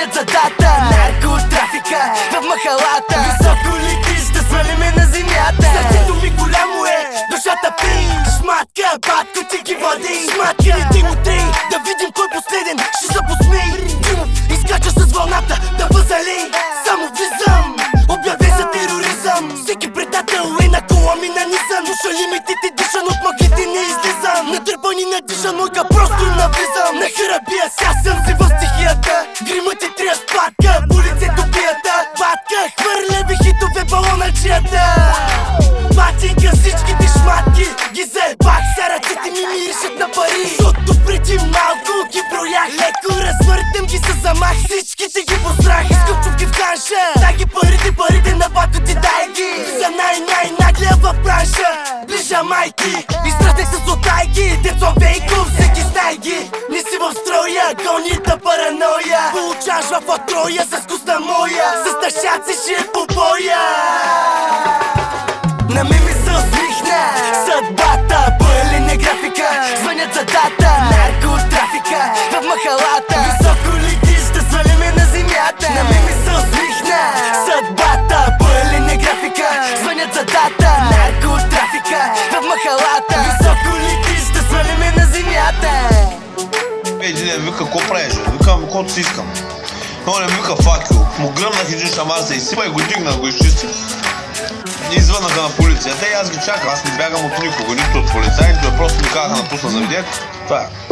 звънят за дата. Наркотрафика в махалата, високо летиш да свалиме на земята. Сърцето ми голямо е, душата пи. Шматка, батко ти ги води. Шматка ни Тимотей, да видим кой последен ще се посмей. Димов изкача с вълната да възали. Само влизам, обявен за тероризъм. Всеки предател е на кола ми на Нисан. Душа лимитите дишан, от мъглите не излизам. Надърбан и надишан, мойка просто навлизам. На храбия ся съм си в стихията. Гримът е трия спадка, полицето пията. Батка, хвърляви хитове балона чията. Батинка всичките шматки ги заебах, са ръцете ми миришат на пари. Защото преди малко ги броях, леко развъртам ги с замах. Всичките ги пострах, искам чупки в канша. Дай ги парите на бато ти, дай ги. За най-наглия в бранша. Ближа майки, изтратех с отайки. Децо Вейков, всеки знай ги. Не си в строя, гонята параноя. Получаш в отроя с вкусна моя. С тъщаци ще е побоя. На мен ми се усмихна съдбата, пълен е графика, звънят за дата. Наркотрафика в махалата, високо летиш да свалиме на земята. На мен ми се усмихна съдбата, пълен е графика, звънят за дата. Наркотрафика в махалата, високо летиш да свалиме на земята. Един ден вика, какво правиш? Викам, каквото си искам. Но не вика, факел. Му гръмнах един шамар, се изсипа и го дигнах, го изчистих. И извъннаха на полицията и аз ги чакам, аз не бягам от никого, нито от полицаи, нито просто ми казаха напусна заведението. Това е.